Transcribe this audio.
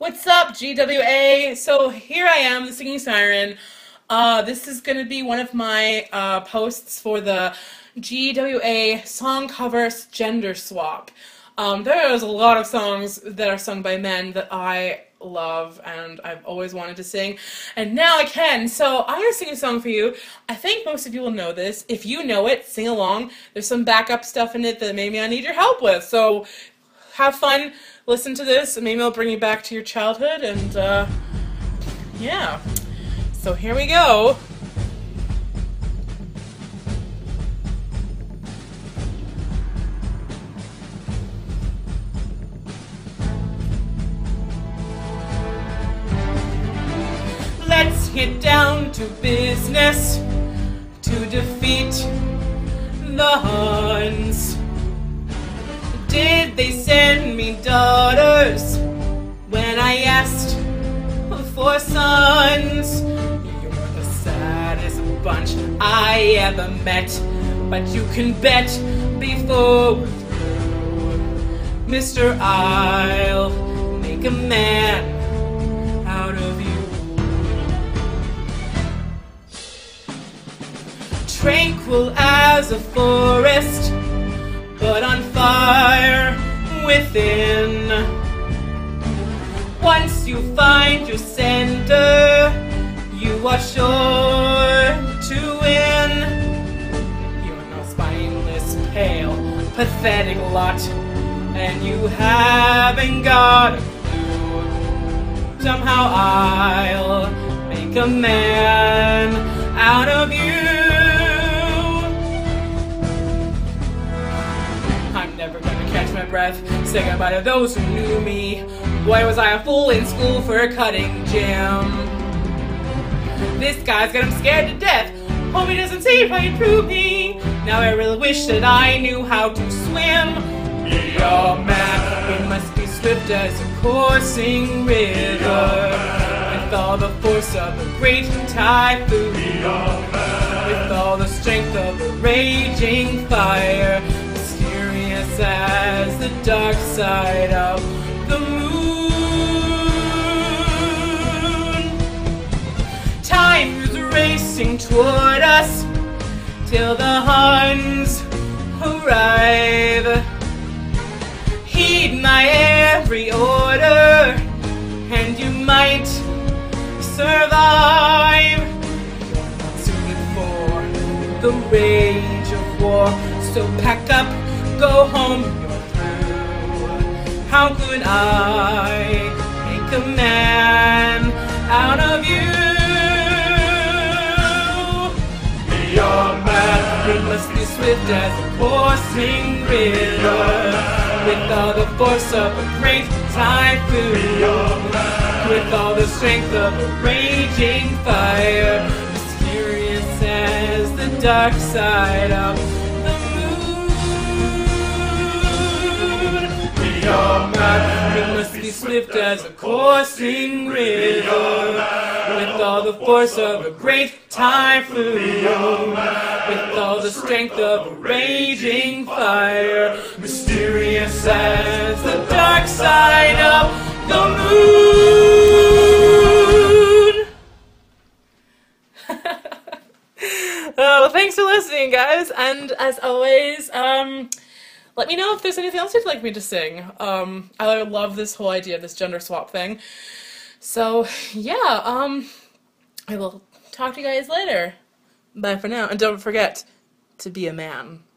What's up, GWA? So here I am, the Singing Siren. This is going to be one of my posts for the GWA song covers gender swap. There's a lot of songs that are sung by men that I love and I've always wanted to sing, and now I can. So I'm going to sing a song for you. I think most of you will know this. If you know it, sing along. There's some backup stuff in it that maybe I need your help with. So have fun, listen to this, and maybe it'll bring you back to your childhood, and yeah. So here we go. Let's get down to business to defeat the Huns. Did they send me daughters when I asked for sons? You're the saddest bunch I ever met, but you can bet before we're through, Mr. I'll make a man out of you. Tranquil as a forest, but on fire within. Once you find your center, you are sure to win. You're no spineless, pale, pathetic lot, and you haven't got a clue. Somehow I'll make a man out of you. I'm never gonna catch my breath, say goodbye to those who knew me. Boy, was I a fool in school for a cutting gym. This guy's got him scared to death. Hope he doesn't see right through me. Now I really wish that I knew how to swim. Be a man, we must be swift as a coursing river, with all the force of a great typhoon, with all the strength of a raging fire, mysterious as the dark side of the moon. Time is racing toward us till the Huns arrive. Heed my every order and you might survive. You're not suited for the rage of war, so pack up, go home, you're through. How could I make a man out of you? Be a man, we must be swift as a coursing river, with all the force of a great typhoon, with all the strength of a raging fire, mysterious as the dark side of the moon. We are mad, we must be swift as a coursing river, with all the force of a great typhoon, with all the strength of a raging fire, mysterious as the dark side of the moon. Well, thanks for listening, guys, and as always, let me know if there's anything else you'd like me to sing. I love this whole idea of this gender swap thing. So, yeah, I will talk to you guys later. Bye for now, and don't forget to be a man.